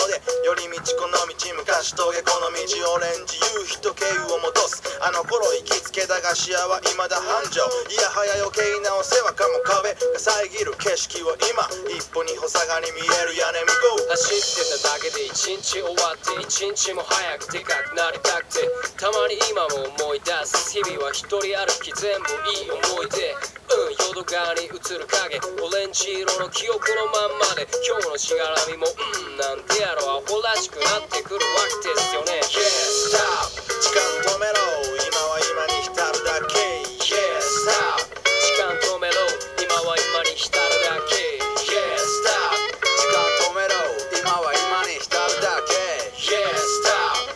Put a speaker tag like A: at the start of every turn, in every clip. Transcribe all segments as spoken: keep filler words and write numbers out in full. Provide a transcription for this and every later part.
A: ので寄り道この道昔峠この道オレンジ夕日と敬雨を戻すあの頃行きつけだが視野は未だ繁盛いやはや余計なお世話かも壁が遮る景色を今一歩二歩下がり見える屋根向こう
B: 走ってただけで一日終わって一日も早くでかくなりたくてたまに今も思い出す日々は一人歩き全部いい思い出うん淀川に映る影オレンジ色の記憶のまんまで今日のしがらみもうんなんてやろアホらしくなってくるわけですよね
A: Yeah stop 時間止めろ今は今に浸るだけ Yeah stop
B: 時間止めろ今は今に浸るだけ
A: Yeah stop 時間止めろ今は今に浸るだけ Yeah stop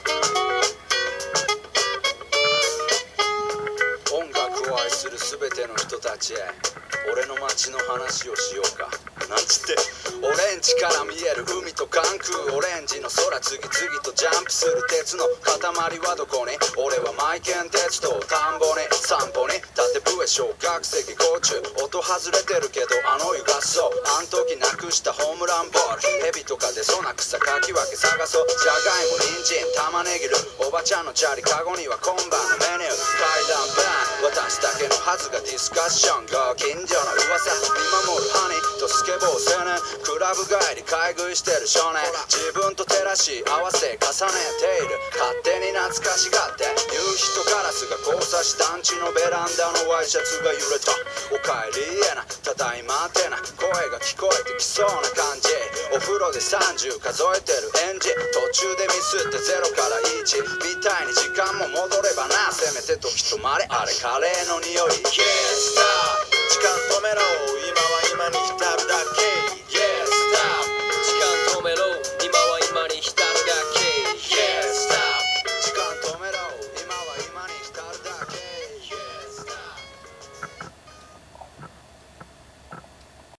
A: 音楽を愛する全ての人たちへ俺の街の話をしようかなんつってオレンジから見える海と関空オレンジの空次々とジャンプする鉄の塊はどこに俺はマイケン鉄道田んぼに散歩に縦笛小学席甲虫音外れてるけどあの湯がそうあん時なくしたホームランボールヘビとか出そうな草かき分け探そうじゃがいも人参玉ねぎるおばちゃんのチャリカゴには今晩のメニュー階段バーン私だけのはずがディスカッションご近所の噂見守るハニーとスケボー青年クラブ帰り買い食いしてる少年自分と照らし合わせ重ねている勝手に懐かしがって夕日とガラスが交差し団地のベランダのワイシャツが揺れたおかえりえなただいまってな声が聞こえてきそうな感じお風呂でさんじゅう数えてる園児途中でミスってゼロからいちみたいに時間も戻ればなせめて時止まれあれカレーの匂い Yeah stop 時間止めろ今は今に浸るだけ